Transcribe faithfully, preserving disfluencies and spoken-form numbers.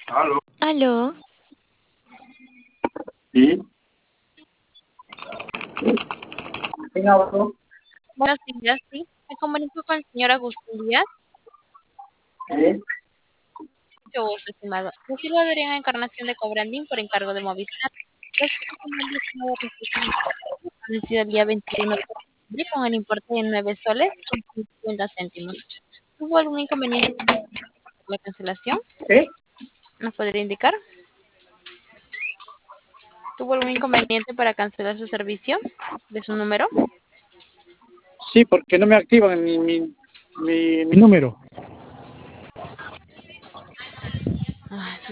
Aló. Aló, ¿Sí? ¿Quién habló? buenos días, sí. Me comunico con el señor Agustín Díaz. ¿Sí? Mucho gusto, estimado. Recibo a Adrián Encarnación de Cobrandín por encargo de Movistar. Los comandos no registran vencido el día veintiuno de septiembre con el importe de nueve soles con cincuenta céntimos. ¿Tuvo algún inconveniente con la cancelación? ¿Sí? ¿Nos podría indicar? ¿Tuvo algún inconveniente para cancelar su servicio de su número? Sí, porque no me activan mi, mi, mi, mi número.